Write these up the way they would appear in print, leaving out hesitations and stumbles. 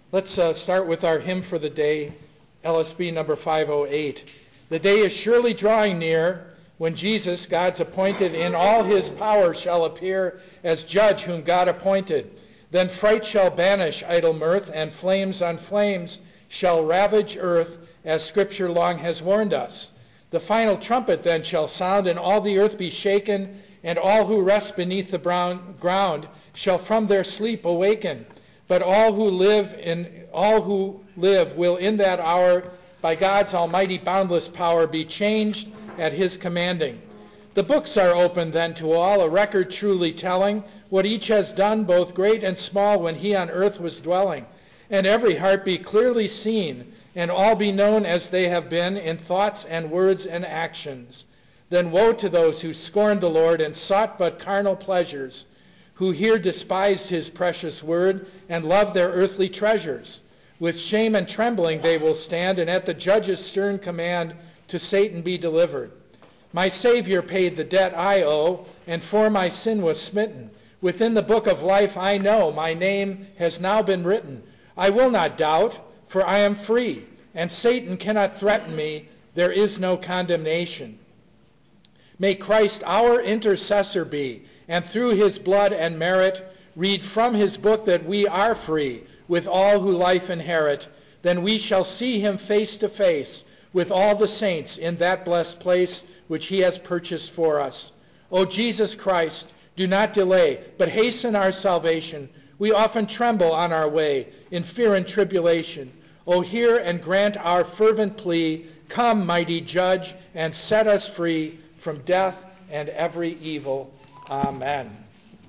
Let's start with our hymn for the day, LSB number 508. The day is surely drawing near when Jesus, God's appointed, in all his power shall appear as judge whom God appointed. Then fright shall banish idle mirth, and flames on flames shall ravage earth, as Scripture long has warned us. The final trumpet then shall sound, and all the earth be shaken, and all who rest beneath the ground shall from their sleep awaken. But all who live will in that hour by God's almighty boundless power be changed at his commanding. The books are opened then to all, a record truly telling what each has done, both great and small, when he on earth was dwelling. And every heart be clearly seen, and all be known as they have been in thoughts and words and actions. Then woe to those who scorned the Lord and sought but carnal pleasures, who here despised his precious word and loved their earthly treasures. With shame and trembling they will stand, and at the judge's stern command to Satan be delivered. My Savior paid the debt I owe, and for my sin was smitten. Within the book of life I know my name has now been written. I will not doubt, for I am free, and Satan cannot threaten me. There is no condemnation. May Christ our intercessor be, and through his blood and merit read from his book that we are free with all who life inherit. Then we shall see him face to face with all the saints in that blessed place which he has purchased for us. O Jesus Christ, do not delay, but hasten our salvation. We often tremble on our way in fear and tribulation. O hear and grant our fervent plea. Come, mighty judge, and set us free from death and every evil. Amen.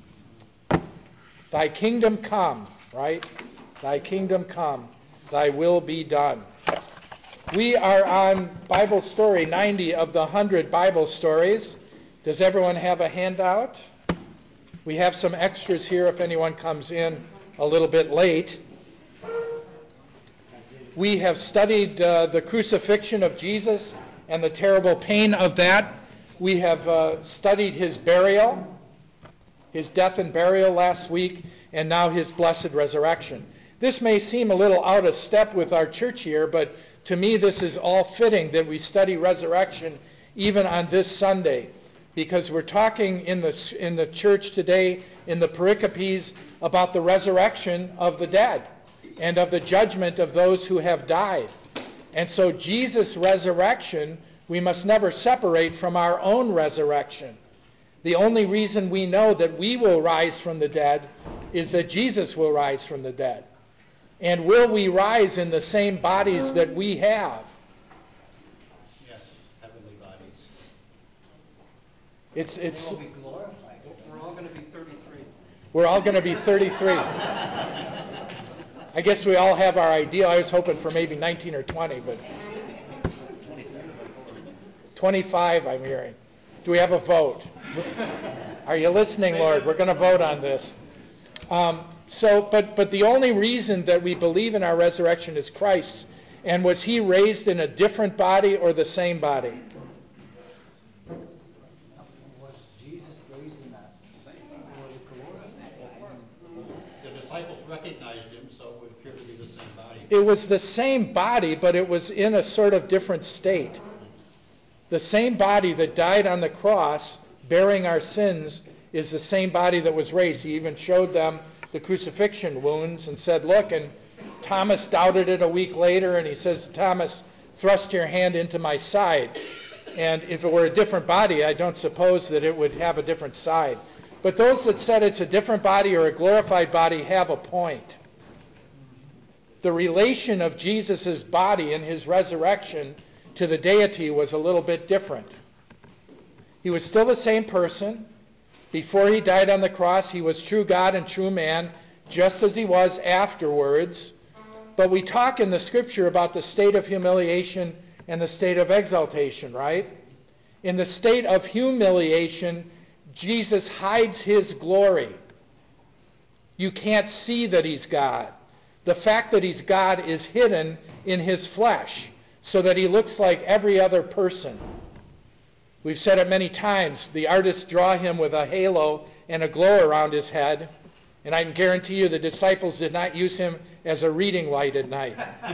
Thy kingdom come, right? Thy kingdom come, thy will be done. We are on Bible story 90 of the 100 Bible stories. Does everyone have a handout? We have some extras here if anyone comes in a little bit late. We have studied the crucifixion of Jesus and the terrible pain of that. We have studied his burial, his death and burial last week, and now his blessed resurrection. This may seem a little out of step with our church year, but to me this is all fitting that we study resurrection even on this Sunday, because we're talking in the church today, in the pericopes, about the resurrection of the dead and of the judgment of those who have died. And so Jesus' resurrection we must never separate from our own resurrection. The only reason we know that we will rise from the dead is that Jesus will rise from the dead. And will we rise in the same bodies that we have? Yes, heavenly bodies. It's They will be glorified. We're all going to be 33. We're all going to be 33. I guess we all have our ideal. I was hoping for maybe 19 or 20, but 25 I'm hearing. Do we have a vote? Are you listening, Lord? We're going to vote on this. But the only reason that we believe in our resurrection is Christ. And was he raised in a different body or the same body? Was Jesus raised in that same body? The disciples recognized him, so it would appear to be the same body. It was the same body, but it was in a sort of different state. The same body that died on the cross, bearing our sins, is the same body that was raised. He even showed them the crucifixion wounds and said, look, and Thomas doubted it a week later, and he says, Thomas, thrust your hand into my side. And if it were a different body, I don't suppose that it would have a different side. But those that said it's a different body or a glorified body have a point. The relation of Jesus' body and his resurrection to the deity was a little bit different. He was still the same person. Before he died on the cross, he was true God and true man, just as he was afterwards. But we talk in the Scripture about the state of humiliation and the state of exaltation, right? In the state of humiliation, Jesus hides his glory. You can't see that he's God. The fact that he's God is hidden in his flesh, so that he looks like every other person. We've said it many times. The artists draw him with a halo and a glow around his head. And I can guarantee you the disciples did not use him as a reading light at night.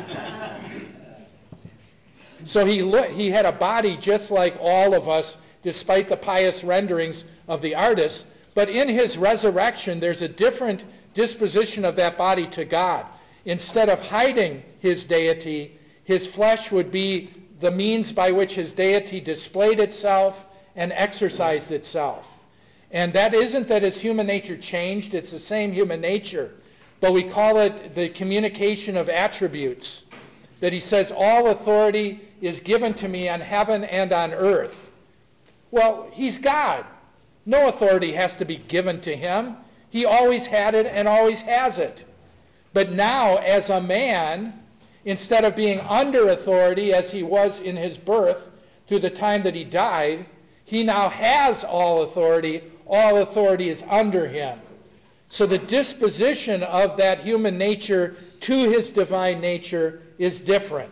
So he had a body just like all of us, despite the pious renderings of the artists. But in his resurrection, there's a different disposition of that body to God. Instead of hiding his deity, his flesh would be the means by which his deity displayed itself and exercised itself. And that isn't that his human nature changed. It's the same human nature. But we call it the communication of attributes. That he says, all authority is given to me on heaven and on earth. Well, he's God. No authority has to be given to him. He always had it and always has it. But now, as a man, instead of being under authority as he was in his birth through the time that he died, he now has all authority. All authority is under him. So the disposition of that human nature to his divine nature is different.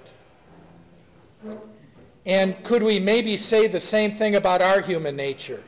And could we maybe say the same thing about our human nature?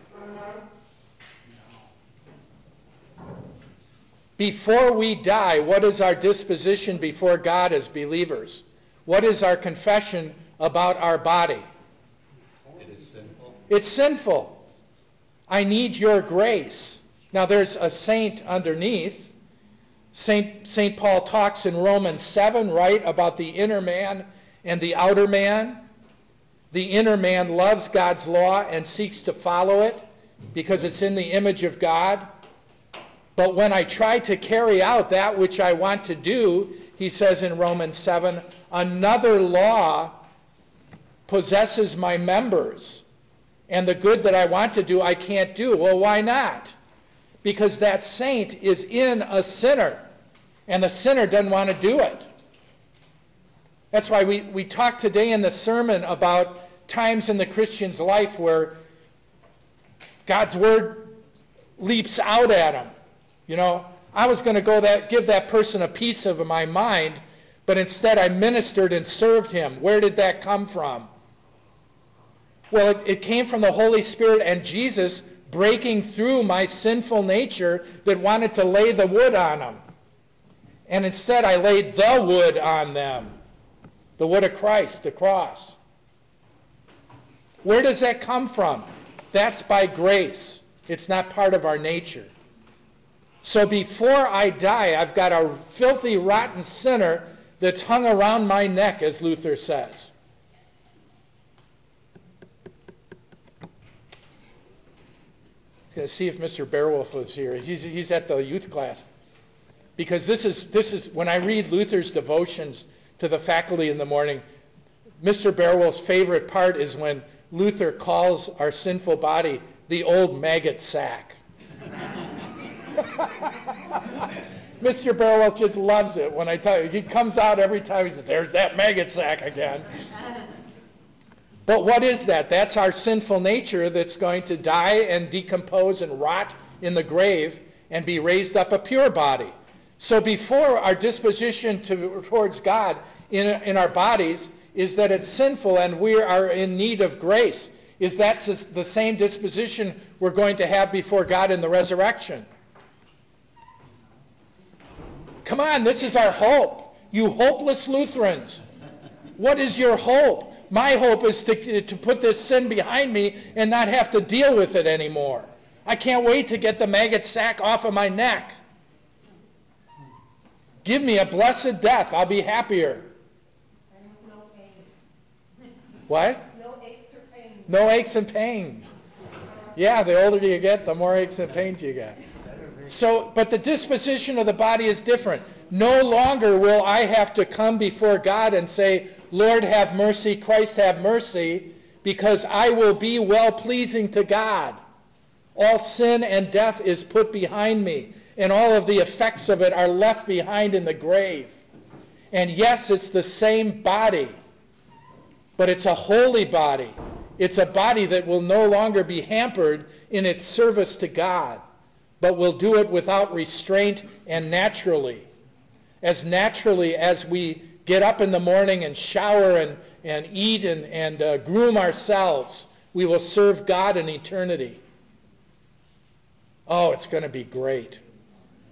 Before we die, what is our disposition before God as believers? What is our confession about our body? It is sinful. It's sinful. I need your grace. Now there's a saint underneath. St. Paul talks in Romans 7, right, about the inner man and the outer man. The inner man loves God's law and seeks to follow it because it's in the image of God. But when I try to carry out that which I want to do, he says in Romans 7, another law possesses my members. And the good that I want to do, I can't do. Well, why not? Because that saint is in a sinner. And the sinner doesn't want to do it. That's why we talked today in the sermon about times in the Christian's life where God's word leaps out at him. You know, I was going to give that person a piece of my mind, but instead I ministered and served him. Where did that come from? Well, it came from the Holy Spirit and Jesus breaking through my sinful nature that wanted to lay the wood on them. And instead I laid the wood on them. The wood of Christ, the cross. Where does that come from? That's by grace. It's not part of our nature. So before I die, I've got a filthy, rotten sinner that's hung around my neck, as Luther says. Going to see if Mr. Beowulf was here. He's at the youth class. Because this is when I read Luther's devotions to the faculty in the morning, Mr. Beowulf's favorite part is when Luther calls our sinful body the old maggot sack. Mr. Beowulf just loves it when I tell you. He comes out every time. He says, there's that maggot sack again. But what is that? That's our sinful nature that's going to die and decompose and rot in the grave and be raised up a pure body. So before our disposition towards God in our bodies is that it's sinful and we are in need of grace. Is that the same disposition we're going to have before God in the resurrection? Come on, this is our hope. You hopeless Lutherans. What is your hope? My hope is to put this sin behind me and not have to deal with it anymore. I can't wait to get the maggot sack off of my neck. Give me a blessed death. I'll be happier. And no pain. What? No aches or pains. No aches and pains. Yeah, the older you get, the more aches and pains you get. So, but the disposition of the body is different. No longer will I have to come before God and say, Lord, have mercy, Christ, have mercy, because I will be well-pleasing to God. All sin and death is put behind me, and all of the effects of it are left behind in the grave. And yes, it's the same body, but it's a holy body. It's a body that will no longer be hampered in its service to God, but will do it without restraint and naturally. As naturally as we get up in the morning and shower and eat and groom ourselves, we will serve God in eternity. Oh, it's going to be great.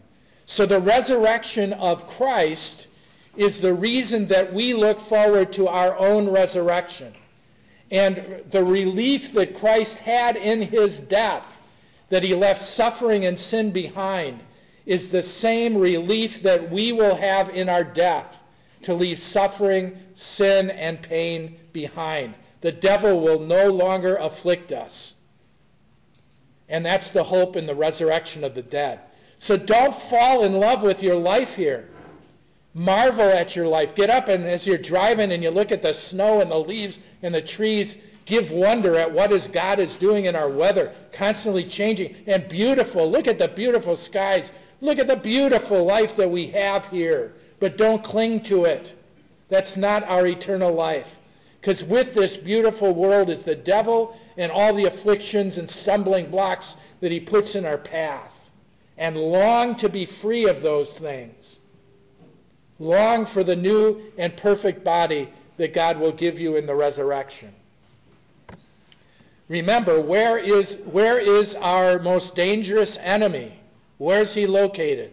So the resurrection of Christ is the reason that we look forward to our own resurrection. And the relief that Christ had in his death, that he left suffering and sin behind, is the same relief that we will have in our death, to leave suffering, sin, and pain behind. The devil will no longer afflict us. And that's the hope in the resurrection of the dead. So don't fall in love with your life here. Marvel at your life. Get up, and as you're driving and you look at the snow and the leaves and the trees, give wonder at what God is doing in our weather, constantly changing and beautiful. Look at the beautiful skies. Look at the beautiful life that we have here. But don't cling to it. That's not our eternal life. Because with this beautiful world is the devil and all the afflictions and stumbling blocks that he puts in our path. And long to be free of those things. Long for the new and perfect body that God will give you in the resurrection. Remember, where is our most dangerous enemy? Where's he located?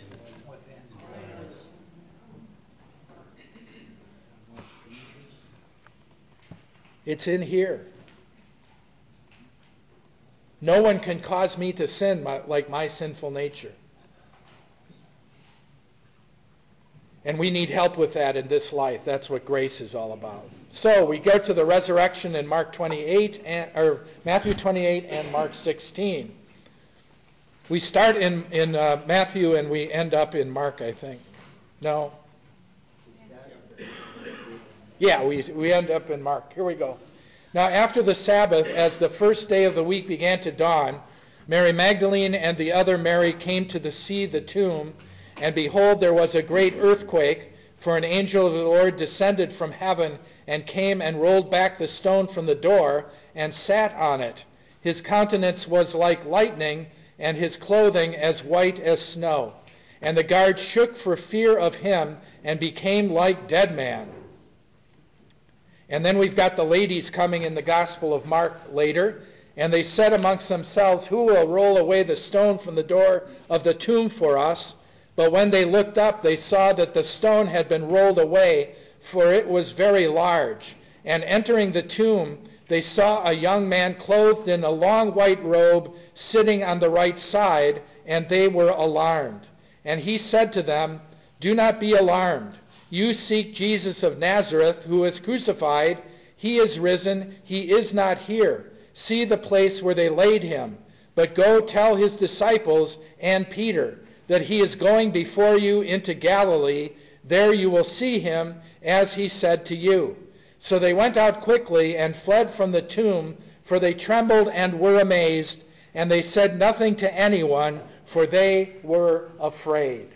It's in here. No one can cause me to sin like my sinful nature. And we need help with that in this life. That's what grace is all about. So we go to the resurrection in Matthew 28 and Mark 16. We start in Matthew and we end up in Mark, I think. No? Yeah, we end up in Mark. Here we go. Now after the Sabbath, as the first day of the week began to dawn, Mary Magdalene and the other Mary came to see the tomb, and behold, there was a great earthquake, for an angel of the Lord descended from heaven and came and rolled back the stone from the door and sat on it. His countenance was like lightning, and his clothing as white as snow. And the guards shook for fear of him and became like dead men. And then we've got the ladies coming in the Gospel of Mark later, and they said amongst themselves, "Who will roll away the stone from the door of the tomb for us?" But when they looked up, they saw that the stone had been rolled away, for it was very large. And entering the tomb, they saw a young man clothed in a long white robe sitting on the right side, and they were alarmed. And he said to them, "Do not be alarmed. You seek Jesus of Nazareth, who is crucified. He is risen. He is not here. See the place where they laid him. But go tell his disciples and Peter that he is going before you into Galilee. There you will see him, as he said to you." So they went out quickly and fled from the tomb, for they trembled and were amazed, and they said nothing to anyone, for they were afraid.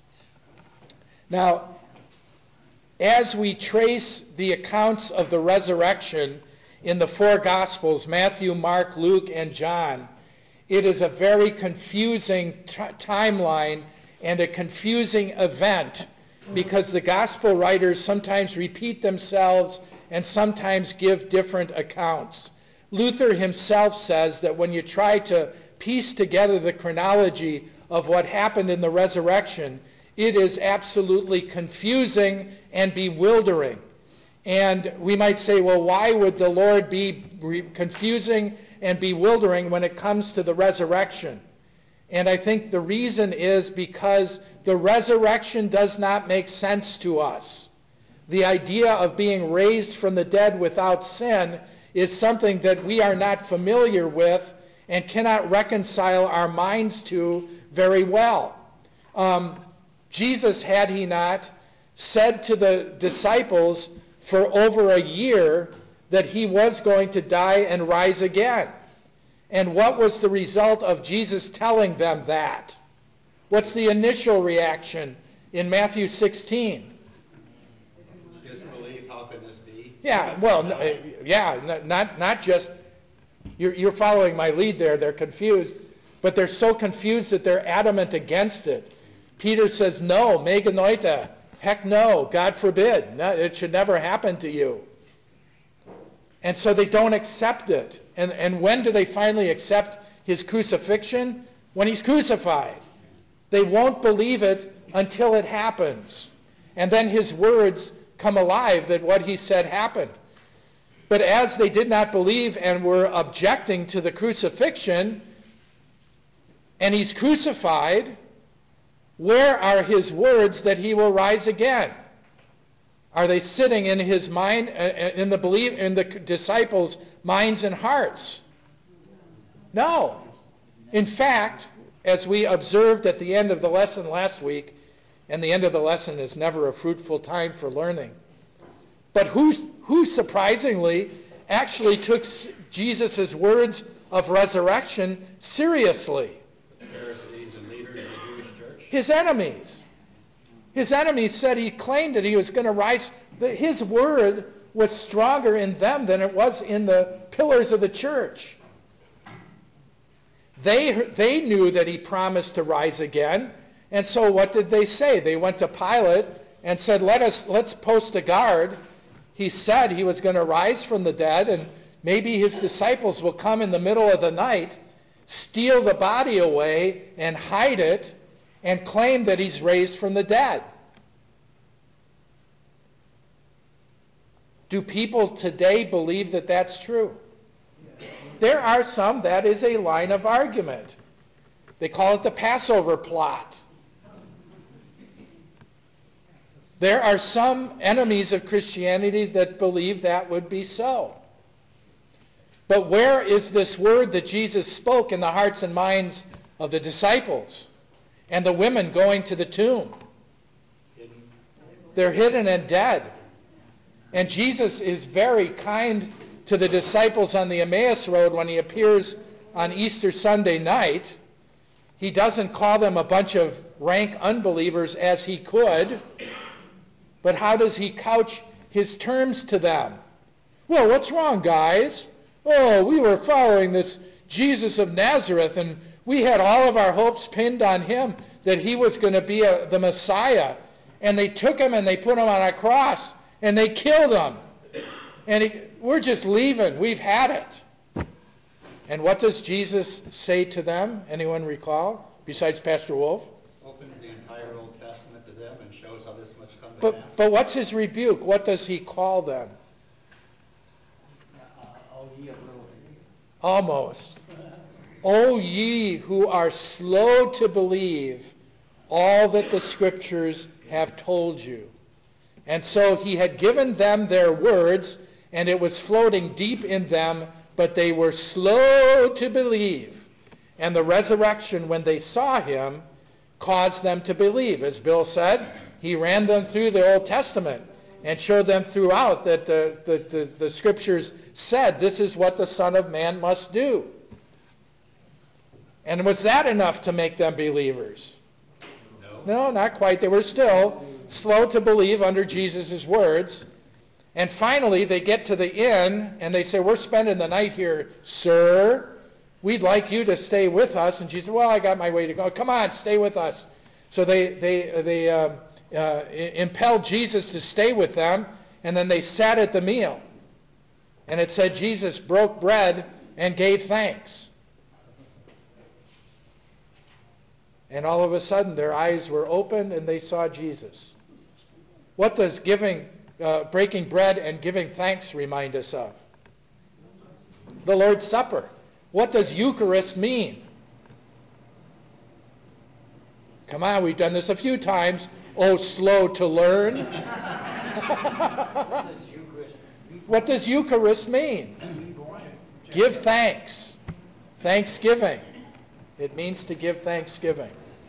Now, as we trace the accounts of the resurrection in the four Gospels, Matthew, Mark, Luke, and John, it is a very confusing timeline and a confusing event, because the Gospel writers sometimes repeat themselves and sometimes give different accounts. Luther himself says that when you try to piece together the chronology of what happened in the resurrection, it is absolutely confusing and bewildering. And we might say, well, why would the Lord be confusing and bewildering when it comes to the resurrection? And I think the reason is because the resurrection does not make sense to us. The idea of being raised from the dead without sin is something that we are not familiar with and cannot reconcile our minds to very well. Jesus, had he not, said to the disciples for over a year that he was going to die and rise again. And what was the result of Jesus telling them that? What's the initial reaction in Matthew 16? Disbelief, how can this be? Yeah, well, not just, you're following my lead there, they're confused, but they're so confused that they're adamant against it. Peter says, no, meganoita, heck no, God forbid, no, it should never happen to you. And so they don't accept it. And when do they finally accept his crucifixion? When he's crucified. They won't believe it until it happens. And then his words come alive that what he said happened. But as they did not believe and were objecting to the crucifixion, and he's crucified, where are his words that he will rise again? Are they sitting in his mind, in the disciples' minds and hearts? No. In fact, as we observed at the end of the lesson last week, and the end of the lesson is never a fruitful time for learning, but who surprisingly actually took Jesus' words of resurrection seriously? The Pharisees and leaders of the Jewish church. His enemies. His enemies said he claimed that he was going to rise. His word was stronger in them than it was in the pillars of the church. They knew that he promised to rise again. And so what did they say? They went to Pilate and said, let's post a guard. He said he was going to rise from the dead, and maybe his disciples will come in the middle of the night, steal the body away and hide it, and claim that he's raised from the dead. Do people today believe that that's true? There are some, that is a line of argument. They call it the Passover plot. There are some enemies of Christianity that believe that would be so. But where is this word that Jesus spoke in the hearts and minds of the disciples and the women going to the tomb? They're hidden and dead. And Jesus is very kind to the disciples on the Emmaus Road when he appears on Easter Sunday night. He doesn't call them a bunch of rank unbelievers as he could. But how does he couch his terms to them? Well, what's wrong, guys? Oh, we were following this Jesus of Nazareth, and we had all of our hopes pinned on him, that he was going to be the Messiah. And they took him and they put him on a cross, and they killed him. And we're just leaving. We've had it. And what does Jesus say to them? Anyone recall, besides Pastor Wolf? Opens the entire Old Testament to them and shows how this must come to pass. But what's his rebuke? What does he call them? Oh, ye of little faith. Almost. O ye who are slow to believe all that the Scriptures have told you. And so he had given them their words, and it was floating deep in them, but they were slow to believe. And the resurrection, when they saw him, caused them to believe. As Bill said, he ran them through the Old Testament and showed them throughout that the Scriptures said this is what the Son of Man must do. And was that enough to make them believers? No, not quite. They were still slow to believe under Jesus' words. And finally, they get to the inn, and they say, we're spending the night here, sir. We'd like you to stay with us. And Jesus said, well, I got my way to go. Come on, stay with us. So they impelled Jesus to stay with them, and then they sat at the meal. And it said Jesus broke bread and gave thanks. And all of a sudden, their eyes were opened, and they saw Jesus. What does breaking bread and giving thanks remind us of? The Lord's Supper. What does Eucharist mean? Come on, we've done this a few times. Oh, slow to learn. What does Eucharist mean? Give thanks. Thanksgiving. It means to give thanksgiving.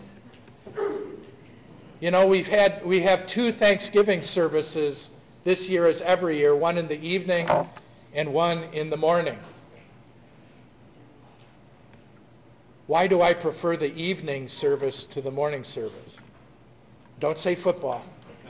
You know, we have 2 Thanksgiving services this year as every year, one in the evening and one in the morning. Why do I prefer the evening service to the morning service? Don't say football.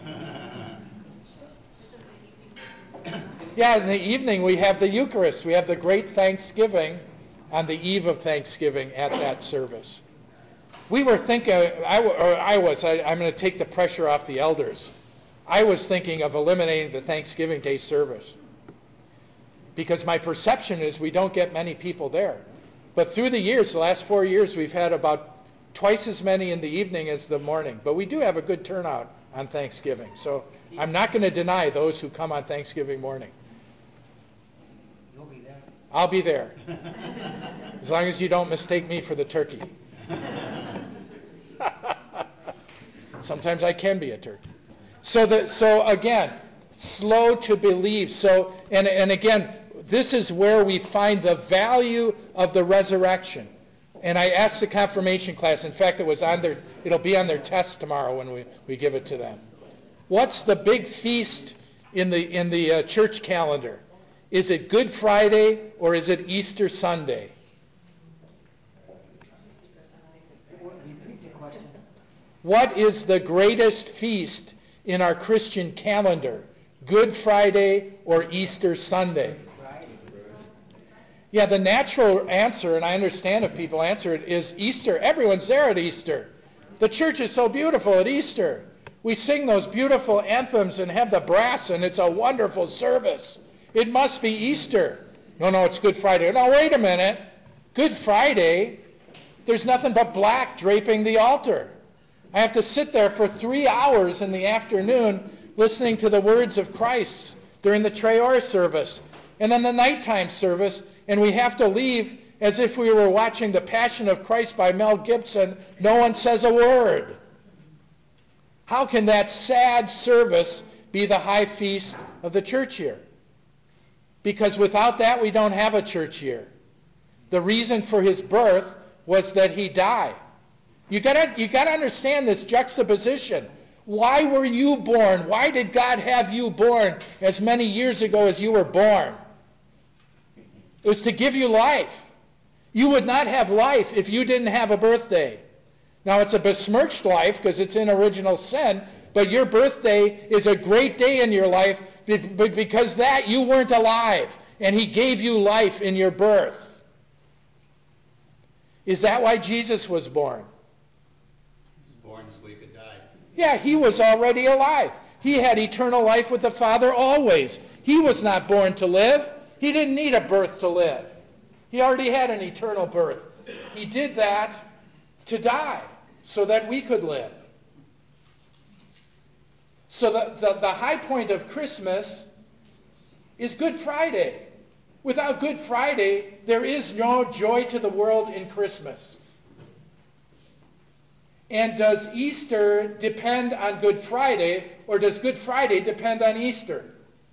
Yeah, in the evening we have the Eucharist. We have the great Thanksgiving on the eve of Thanksgiving at that service. We were thinking, I'm going to take the pressure off the elders. I was thinking of eliminating the Thanksgiving Day service because my perception is we don't get many people there. But through the years, the last 4 years, we've had about twice as many in the evening as the morning. But we do have a good turnout on Thanksgiving. So I'm not going to deny those who come on Thanksgiving morning. You'll be there. I'll be there. As long as you don't mistake me for the turkey. Sometimes I can be a turkey. So again, slow to believe. So and again, this is where we find the value of the resurrection. And I asked the confirmation class. In fact, it'll be on their test tomorrow when we give it to them. What's the big feast in the church calendar? Is it Good Friday or is it Easter Sunday? Repeat the question. What is the greatest feast in our Christian calendar? Good Friday or Easter Sunday? Friday. Yeah, the natural answer, and I understand if people answer it, is Easter. Everyone's there at Easter. The church is so beautiful at Easter. We sing those beautiful anthems and have the brass, and it's a wonderful service. It must be Easter. No, it's Good Friday. No, wait a minute. Good Friday, there's nothing but black draping the altar. I have to sit there for 3 hours in the afternoon listening to the words of Christ during the Traor service and then the nighttime service, and we have to leave as if we were watching The Passion of Christ by Mel Gibson. No one says a word. How can that sad service be the high feast of the church year? Because without that, we don't have a church year. The reason for his birth was that he died. You gotta understand this juxtaposition. Why were you born? Why did God have you born as many years ago as you were born? It was to give you life. You would not have life if you didn't have a birthday. Now, it's a besmirched life because it's in original sin, but your birthday is a great day in your life because that you weren't alive, and he gave you life in your birth. Is that why Jesus was born? Born so we could die. Yeah, he was already alive. He had eternal life with the Father always. He was not born to live. He didn't need a birth to live. He already had an eternal birth. He did that to die so that we could live. So the high point of Christmas is Good Friday. Without Good Friday, there is no joy to the world in Christmas. And does Easter depend on Good Friday, or does Good Friday depend on Easter?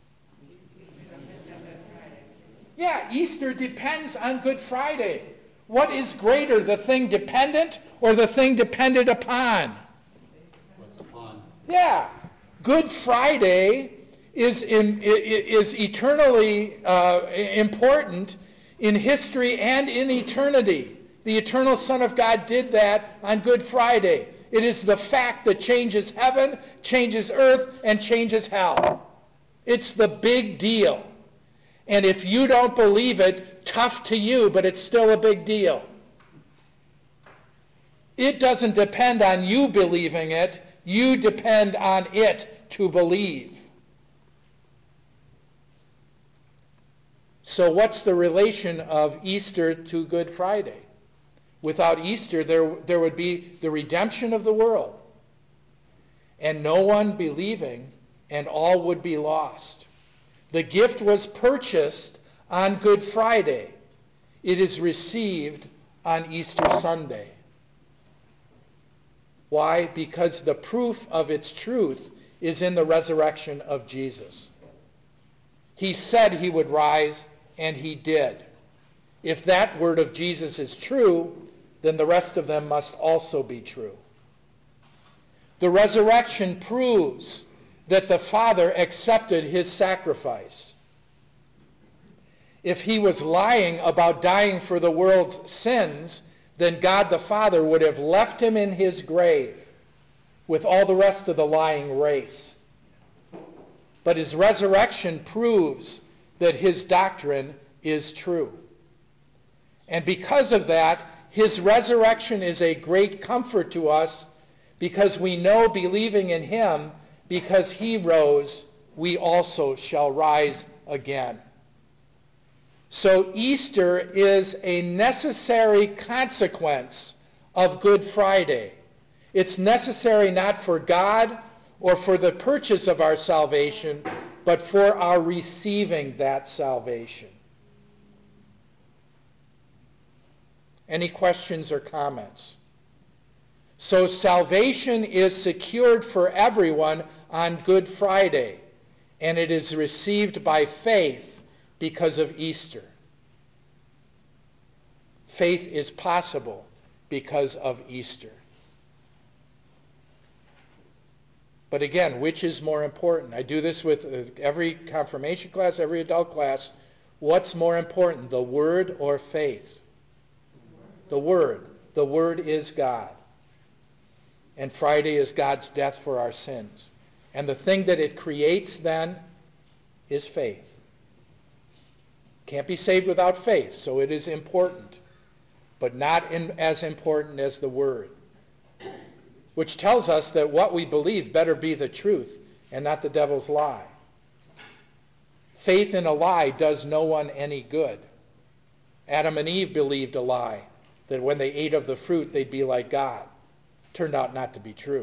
Yeah, Easter depends on Good Friday. What is greater, the thing dependent or the thing depended upon? What's upon? Yeah. Good Friday is eternally important in history and in eternity. The eternal Son of God did that on Good Friday. It is the fact that changes heaven, changes earth, and changes hell. It's the big deal. And if you don't believe it, tough to you, but it's still a big deal. It doesn't depend on you believing it. You depend on it to believe. So what's the relation of Easter to Good Friday? Without Easter, there would be the redemption of the world, and no one believing, and all would be lost. The gift was purchased on Good Friday. It is received on Easter Sunday. Why? Because the proof of its truth is in the resurrection of Jesus. He said he would rise, and he did. If that word of Jesus is true, then the rest of them must also be true. The resurrection proves that the Father accepted his sacrifice. If he was lying about dying for the world's sins, then God the Father would have left him in his grave with all the rest of the lying race. But his resurrection proves that his doctrine is true. And because of that, his resurrection is a great comfort to us, because we know, believing in him, because he rose, we also shall rise again. So Easter is a necessary consequence of Good Friday. It's necessary not for God or for the purchase of our salvation, but for our receiving that salvation. Any questions or comments? So salvation is secured for everyone on Good Friday, and it is received by faith because of Easter. Faith is possible because of Easter. But again, which is more important? I do this with every confirmation class, every adult class. What's more important, the Word or faith? The Word. The Word is God. And Friday is God's death for our sins. And the thing that it creates then is faith. Can't be saved without faith, so it is important, but not as important as the Word. Which tells us that what we believe better be the truth and not the devil's lie. Faith in a lie does no one any good. Adam and Eve believed a lie, that when they ate of the fruit they'd be like God. Turned out not to be true.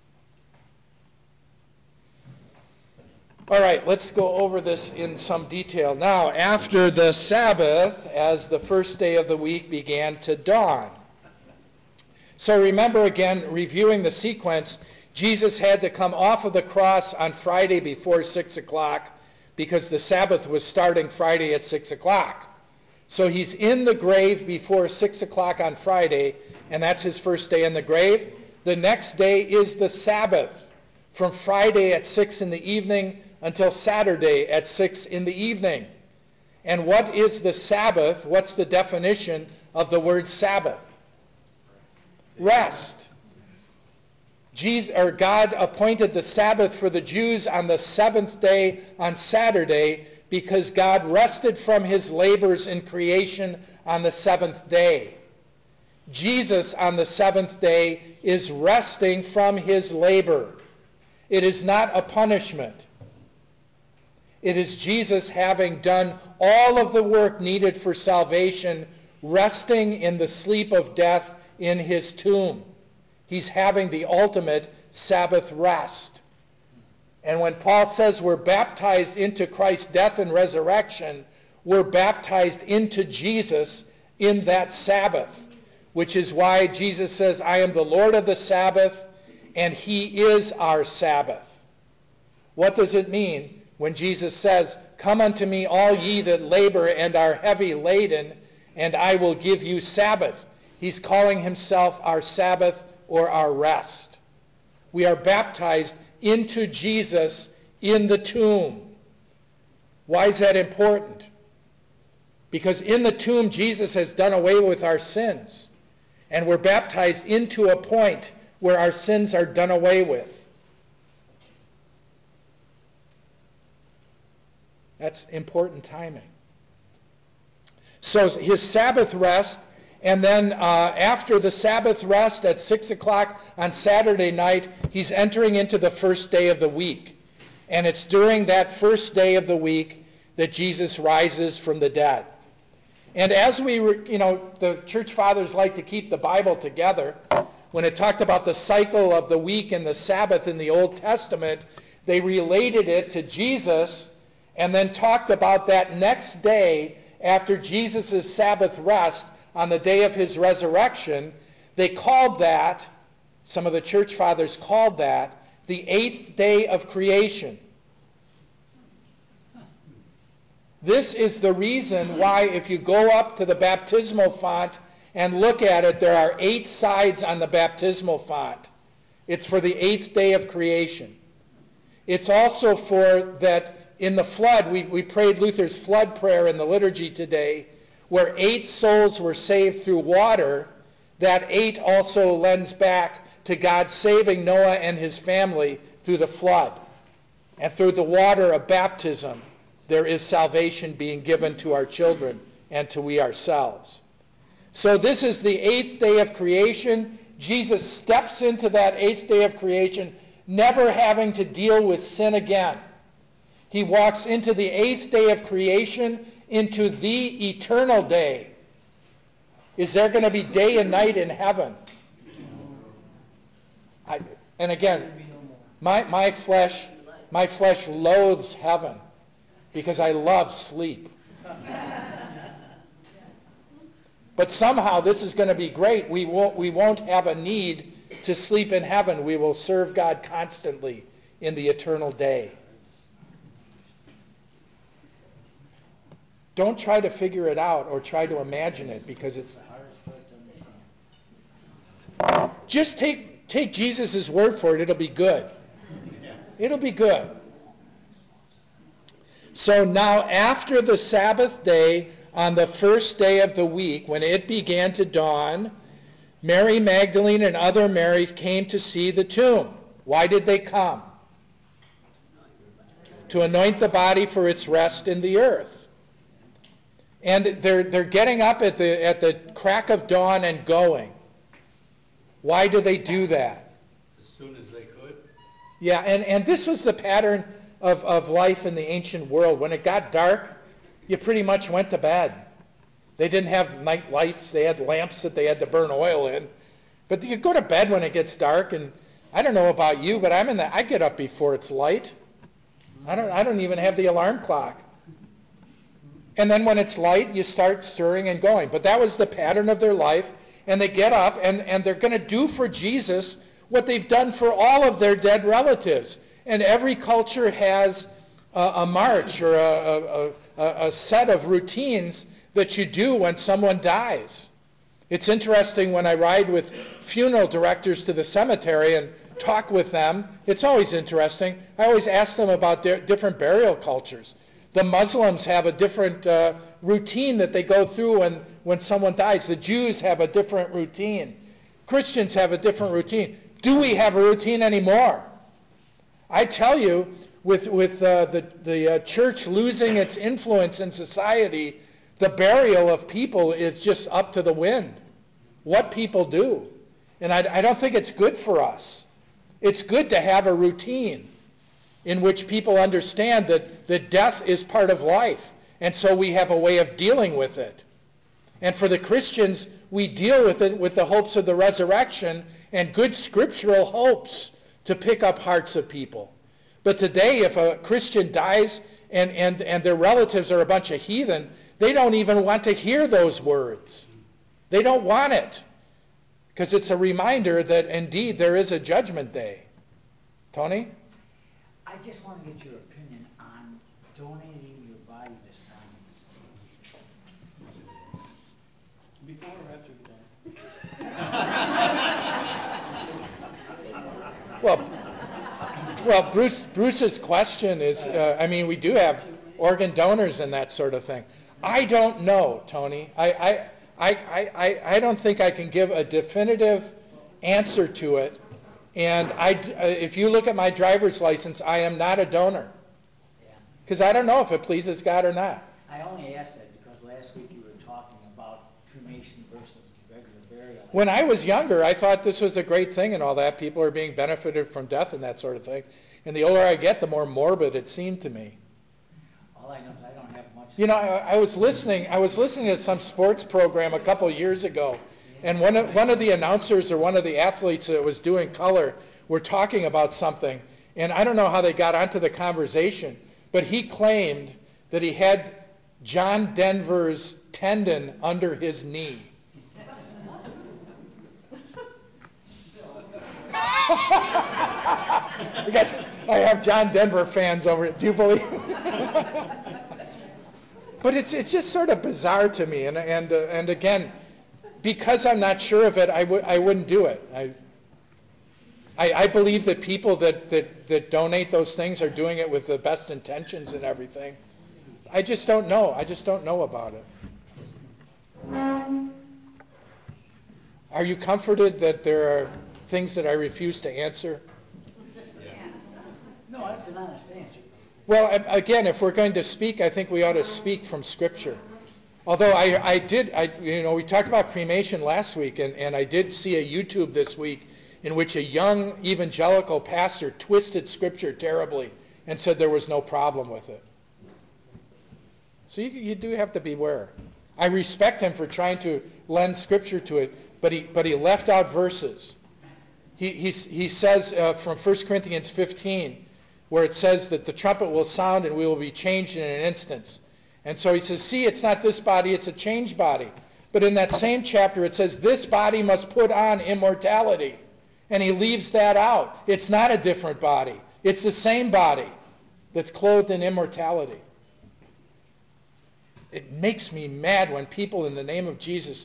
All right, let's go over this in some detail. Now, after the Sabbath, as the first day of the week began to dawn. So remember again, reviewing the sequence, Jesus had to come off of the cross on Friday before 6 o'clock because the Sabbath was starting Friday at 6 o'clock. So he's in the grave before 6 o'clock on Friday, and that's his first day in the grave. The next day is the Sabbath, from Friday at 6 in the evening until Saturday at 6 in the evening. And what is the Sabbath? What's the definition of the word Sabbath? Rest. God appointed the Sabbath for the Jews on the seventh day on Saturday because God rested from his labors in creation on the seventh day. Jesus on the seventh day is resting from his labor. It is not a punishment. It is Jesus having done all of the work needed for salvation, resting in the sleep of death in his tomb. He's having the ultimate Sabbath rest. And when Paul says we're baptized into Christ's death and resurrection, we're baptized into Jesus in that Sabbath, which is why Jesus says, I am the Lord of the Sabbath, and he is our Sabbath. What does it mean when Jesus says, come unto me all ye that labor and are heavy laden, and I will give you Sabbath? He's calling himself our Sabbath or our rest. We are baptized into Jesus in the tomb. Why is that important? Because in the tomb, Jesus has done away with our sins. And we're baptized into a point where our sins are done away with. That's important timing. So his Sabbath rest. And then after the Sabbath rest at 6 o'clock on Saturday night, he's entering into the first day of the week. And it's during that first day of the week that Jesus rises from the dead. And as the church fathers like to keep the Bible together, when it talked about the cycle of the week and the Sabbath in the Old Testament, they related it to Jesus and then talked about that next day after Jesus' Sabbath rest, on the day of his resurrection. They called that, some of the church fathers called that, the 8th day of creation. This is the reason why if you go up to the baptismal font and look at it, there are 8 sides on the baptismal font. It's for the 8th day of creation. It's also for that in the flood, we prayed Luther's flood prayer in the liturgy today, where 8 souls were saved through water. That 8 also lends back to God saving Noah and his family through the flood. And through the water of baptism, there is salvation being given to our children and to we ourselves. So this is the 8th day of creation. Jesus steps into that 8th day of creation, never having to deal with sin again. He walks into the 8th day of creation, into the eternal day. Is there going to be day and night in heaven? And again, my flesh loathes heaven because I love sleep. But somehow this is going to be great. We won't have a need to sleep in heaven. We will serve God constantly in the eternal day. Don't try to figure it out or try to imagine it, because it's... Just take Jesus' word for it. It'll be good. It'll be good. So now after the Sabbath day, on the first day of the week, when it began to dawn, Mary Magdalene and other Marys came to see the tomb. Why did they come? To anoint the body for its rest in the earth. And they're getting up at the crack of dawn and going. Why do they do that? As soon as they could. Yeah, and this was the pattern of life in the ancient world. When it got dark, you pretty much went to bed. They didn't have night lights. They had lamps that they had to burn oil in. But you go to bed when it gets dark, and I don't know about you, but I get up before it's light. I don't even have the alarm clock. And then when it's light, you start stirring and going. But that was the pattern of their life. And they get up, and they're going to do for Jesus what they've done for all of their dead relatives. And every culture has a march or a set of routines that you do when someone dies. It's interesting when I ride with funeral directors to the cemetery and talk with them. It's always interesting. I always ask them about their different burial cultures. The Muslims have a different routine that they go through when someone dies. The Jews have a different routine. Christians have a different routine. Do we have a routine anymore? I tell you, with the church losing its influence in society, the burial of people is just up to the wind. What people do. And I don't think it's good for us. It's good to have a routine in which people understand that death is part of life. And so we have a way of dealing with it. And for the Christians, we deal with it with the hopes of the resurrection and good scriptural hopes to pick up hearts of people. But today, if a Christian dies and their relatives are a bunch of heathen, they don't even want to hear those words. They don't want it. Because it's a reminder that indeed there is a judgment day. Tony? I just want to get your opinion on donating your body to science. Before or after you die? Well, Bruce's question is, we do have organ donors and that sort of thing. I don't know, Tony. I don't think I can give a definitive answer to it. And if you look at my driver's license, I am not a donor. Because I don't know if it pleases God or not. I only asked that because last week you were talking about cremation versus regular burial. When I was younger, I thought this was a great thing and all that. People are being benefited from death and that sort of thing. And the older I get, the more morbid it seemed to me. All I know is I don't have much. You know, I was listening to some sports program a couple years ago, and one of the announcers or one of the athletes that was doing color were talking about something, and I don't know how they got onto the conversation, but he claimed that he had John Denver's tendon under his knee. I have John Denver fans over it. Do you believe? But it's just sort of bizarre to me, and again, because I'm not sure of it, I wouldn't do it. I believe that people that donate those things are doing it with the best intentions and everything. I just don't know. I just don't know about it. Are you comforted that there are things that I refuse to answer? No, that's an honest answer. Well, again, if we're going to speak, I think we ought to speak from Scripture. Although we talked about cremation last week, and I did see a YouTube this week in which a young evangelical pastor twisted Scripture terribly and said there was no problem with it. So you do have to beware. I respect him for trying to lend Scripture to it, but he left out verses. He says from 1 Corinthians 15, where it says that the trumpet will sound and we will be changed in an instant. And so he says, see, it's not this body, it's a changed body. But in that same chapter it says, this body must put on immortality. And he leaves that out. It's not a different body. It's the same body that's clothed in immortality. It makes me mad when people in the name of Jesus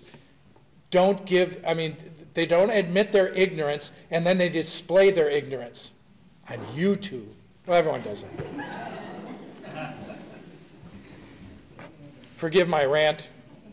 they don't admit their ignorance, and then they display their ignorance on YouTube. Well, everyone does it. Forgive my rant.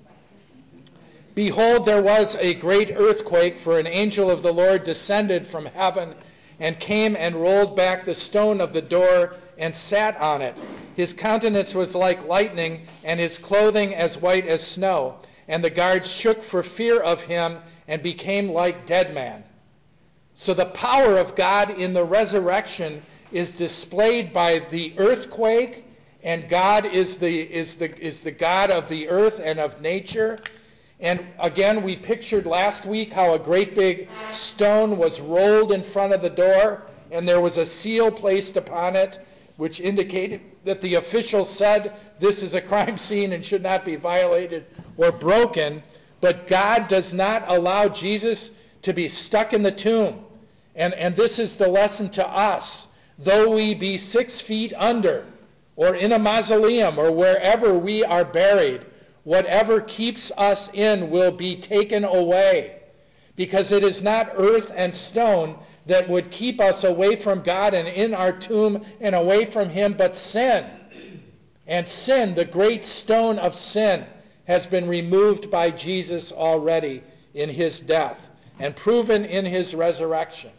Behold, there was a great earthquake, for an angel of the Lord descended from heaven and came and rolled back the stone of the door and sat on it. His countenance was like lightning, and his clothing as white as snow. And the guards shook for fear of him and became like dead men. So the power of God in the resurrection is displayed by the earthquake, and God is the God of the earth and of nature. And again, we pictured last week how a great big stone was rolled in front of the door, and there was a seal placed upon it, which indicated that the official said this is a crime scene and should not be violated or broken. But God does not allow Jesus to be stuck in the tomb. And this is the lesson to us. Though we be 6 feet under, or in a mausoleum, or wherever we are buried, whatever keeps us in will be taken away. Because it is not earth and stone that would keep us away from God and in our tomb and away from him, but sin. And sin, the great stone of sin, has been removed by Jesus already in his death and proven in his resurrection.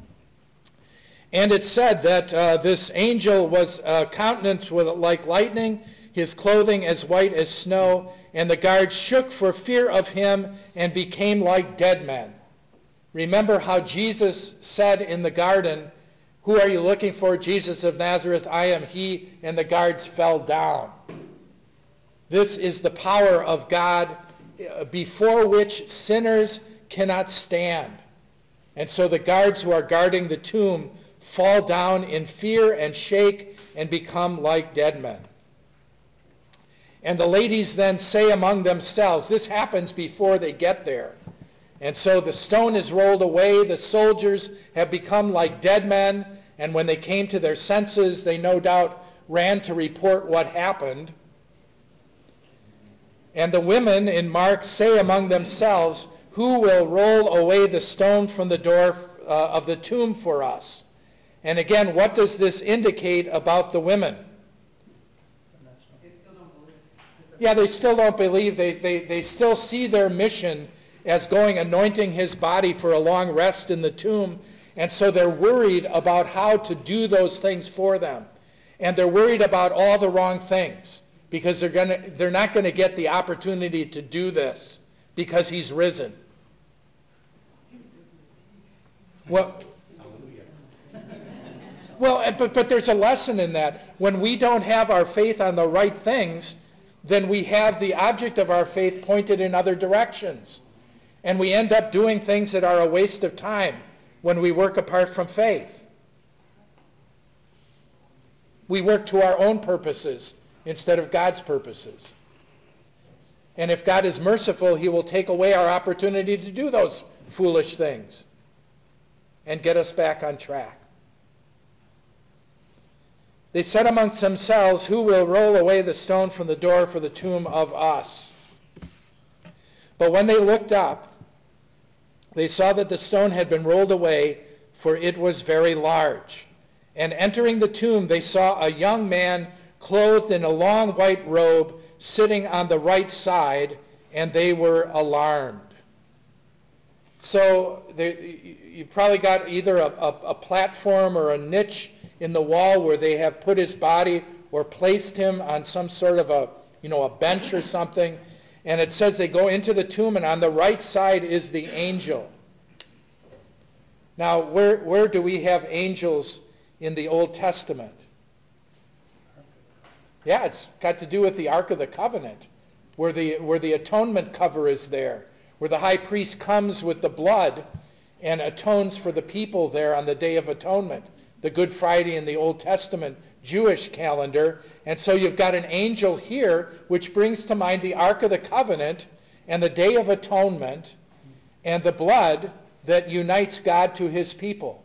And it said that this angel was countenance like lightning, his clothing as white as snow, and the guards shook for fear of him and became like dead men. Remember how Jesus said in the garden, who are you looking for? Jesus of Nazareth, I am he, and the guards fell down. This is the power of God before which sinners cannot stand. And so the guards who are guarding the tomb fall down in fear and shake and become like dead men. And the ladies then say among themselves, this happens before they get there. And so the stone is rolled away, the soldiers have become like dead men, and when they came to their senses, they no doubt ran to report what happened. And the women in Mark say among themselves, who will roll away the stone from the door of the tomb for us? And again, what does this indicate about the women? They still don't believe. Yeah, they still don't believe. They still see their mission as going anointing his body for a long rest in the tomb. And so they're worried about how to do those things for them. And they're worried about all the wrong things because they're not going to get the opportunity to do this because he's risen. Well, but there's a lesson in that. When we don't have our faith on the right things, then we have the object of our faith pointed in other directions. And we end up doing things that are a waste of time when we work apart from faith. We work to our own purposes instead of God's purposes. And if God is merciful, he will take away our opportunity to do those foolish things and get us back on track. They said amongst themselves, who will roll away the stone from the door for the tomb of us? But when they looked up, they saw that the stone had been rolled away, for it was very large. And entering the tomb, they saw a young man clothed in a long white robe, sitting on the right side, and they were alarmed. So you probably got either a platform or a niche in the wall where they have put his body or placed him on some sort of a bench or something. And it says they go into the tomb, and on the right side is the angel. Now, where do we have angels in the Old Testament? Yeah, it's got to do with the Ark of the Covenant, where the atonement cover is there, where the high priest comes with the blood, and atones for the people there on the Day of Atonement, the Good Friday in the Old Testament Jewish calendar. And so you've got an angel here which brings to mind the Ark of the Covenant and the Day of Atonement and the blood that unites God to his people.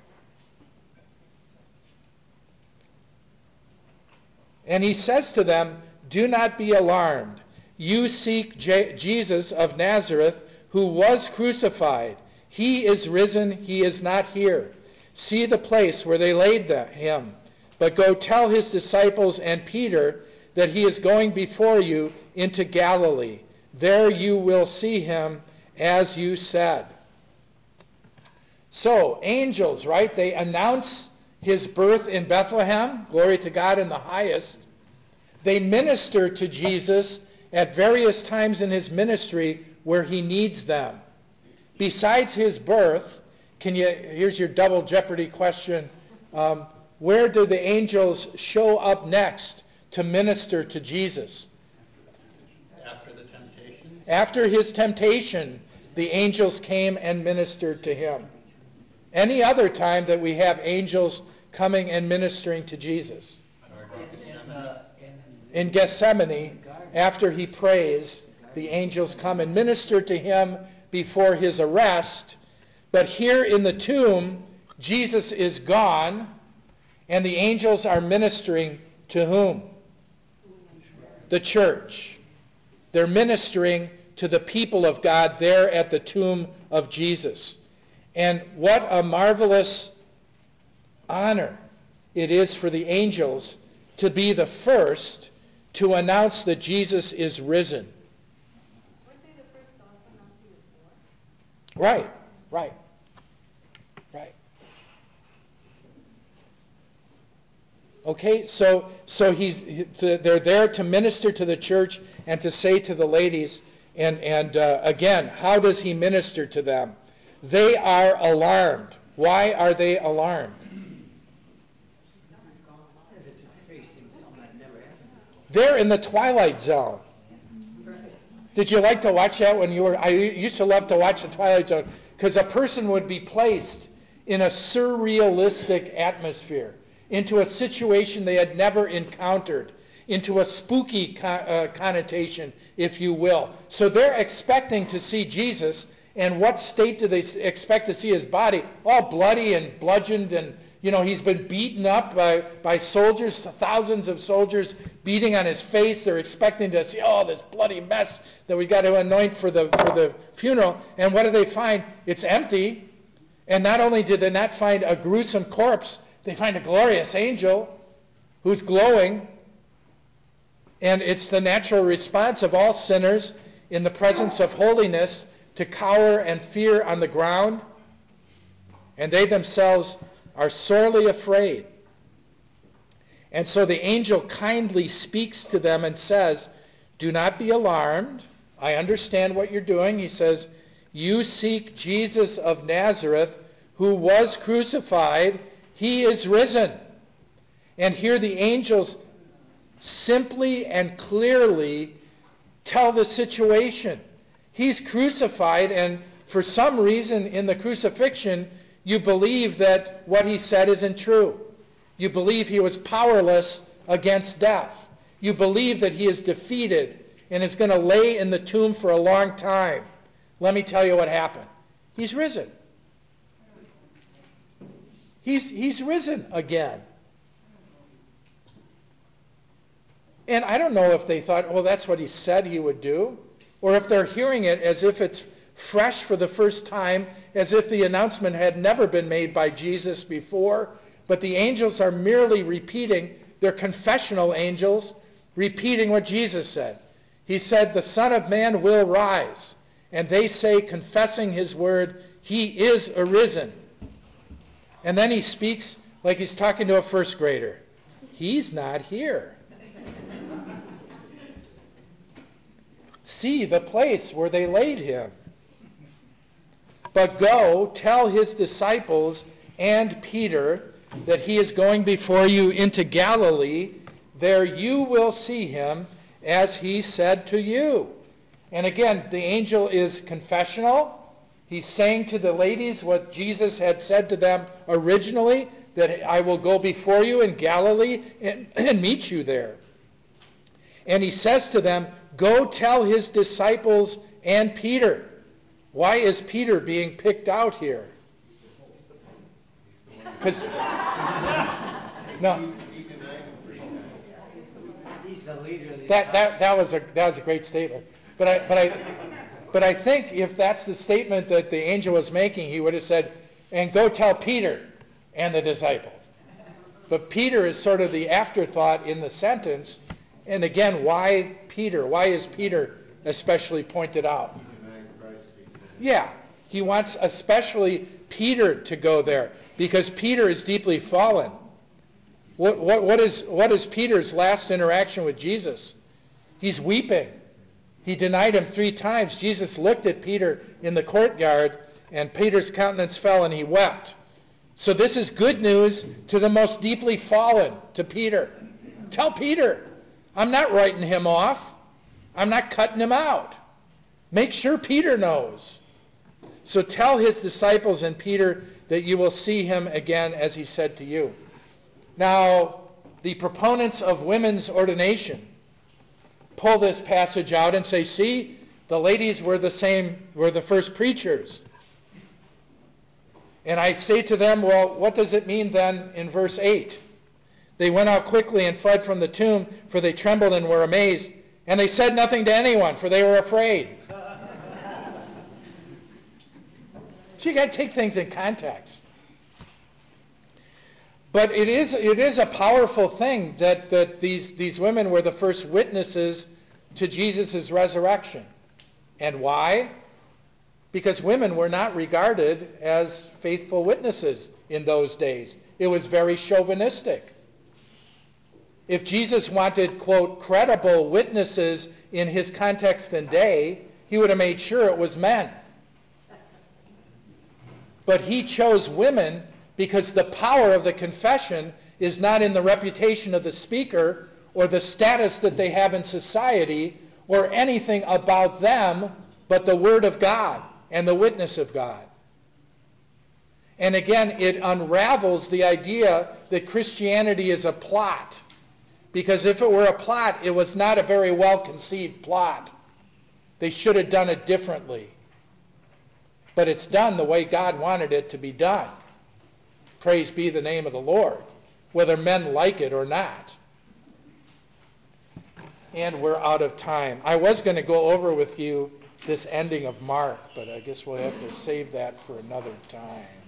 And he says to them, "Do not be alarmed. You seek Jesus of Nazareth, who was crucified. He is risen. He is not here. See the place where they laid him. But go tell his disciples and Peter that he is going before you into Galilee. There you will see him as you said." So, angels, right? They announce his birth in Bethlehem. Glory to God in the highest. They minister to Jesus at various times in his ministry where he needs them. Besides his birth, here's your double jeopardy question. Where do the angels show up next to minister to Jesus? After the temptation? After his temptation, the angels came and ministered to him. Any other time that we have angels coming and ministering to Jesus? In Gethsemane, after he prays, the angels come and minister to him before his arrest. But here in the tomb, Jesus is gone, and the angels are ministering to whom? The church. They're ministering to the people of God there at the tomb of Jesus. And what a marvelous honor it is for the angels to be the first to announce that Jesus is risen. Weren't they the first to also announce he was born? Right. Okay, so they're there to minister to the church and to say to the ladies, and again, how does he minister to them? They are alarmed. Why are they alarmed? They're in the Twilight Zone. Did you like to watch that when you were? I used to love to watch the Twilight Zone because a person would be placed in a surrealistic atmosphere, into a situation they had never encountered, into a spooky connotation, if you will. So they're expecting to see Jesus, and what state do they expect to see his body? All bloody and bludgeoned, and he's been beaten up by soldiers, thousands of soldiers beating on his face. They're expecting to see, this bloody mess that we got to anoint for the funeral. And what do they find? It's empty. And not only did they not find a gruesome corpse, they find a glorious angel who's glowing. And it's the natural response of all sinners in the presence of holiness to cower and fear on the ground. And they themselves are sorely afraid. And so the angel kindly speaks to them and says, "Do not be alarmed. I understand what you're doing." He says, "You seek Jesus of Nazareth, who was crucified. He is risen." And here the angels simply and clearly tell the situation. He's crucified, and for some reason in the crucifixion, you believe that what he said isn't true. You believe he was powerless against death. You believe that he is defeated and is going to lay in the tomb for a long time. Let me tell you what happened. He's risen. He's risen again. And I don't know if they thought, well, that's what he said he would do, or if they're hearing it as if it's fresh for the first time, as if the announcement had never been made by Jesus before. But the angels are merely repeating, they're confessional angels, repeating what Jesus said. He said, "The Son of Man will rise." And they say, confessing his word, "He is arisen." And then he speaks like he's talking to a first grader. "He's not here. See the place where they laid him. But go tell his disciples and Peter that he is going before you into Galilee. There you will see him as he said to you." And again, the angel is confessional. He's saying to the ladies what Jesus had said to them originally, that I will go before you in Galilee and meet you there. And he says to them, go tell his disciples and Peter. Why is Peter being picked out here? Because no, He's the leader of the that was a great statement. But I think if that's the statement that the angel was making, he would have said, and go tell Peter and the disciples. But Peter is sort of the afterthought in the sentence. And again, why Peter? Why is Peter especially pointed out? Yeah, he wants especially Peter to go there because Peter is deeply fallen. What is Peter's last interaction with Jesus? He's weeping. He denied him 3 times. Jesus looked at Peter in the courtyard, and Peter's countenance fell, and he wept. So this is good news to the most deeply fallen, to Peter. Tell Peter, I'm not writing him off. I'm not cutting him out. Make sure Peter knows. So tell his disciples and Peter that you will see him again as he said to you. Now, the proponents of women's ordination pull this passage out and say, see, the ladies were the first preachers. And I say to them, well, what does it mean then in verse 8? They went out quickly and fled from the tomb, for they trembled and were amazed. And they said nothing to anyone, for they were afraid. So you got to take things in context. But it is a powerful thing that these women were the first witnesses to Jesus' resurrection. And why? Because women were not regarded as faithful witnesses in those days. It was very chauvinistic. If Jesus wanted, quote, credible witnesses in his context and day, he would have made sure it was men. But he chose women because the power of the confession is not in the reputation of the speaker or the status that they have in society or anything about them, but the Word of God and the witness of God. And again, it unravels the idea that Christianity is a plot. Because if it were a plot, it was not a very well-conceived plot. They should have done it differently. But it's done the way God wanted it to be done. Praise be the name of the Lord, whether men like it or not. And we're out of time. I was going to go over with you this ending of Mark, but I guess we'll have to save that for another time.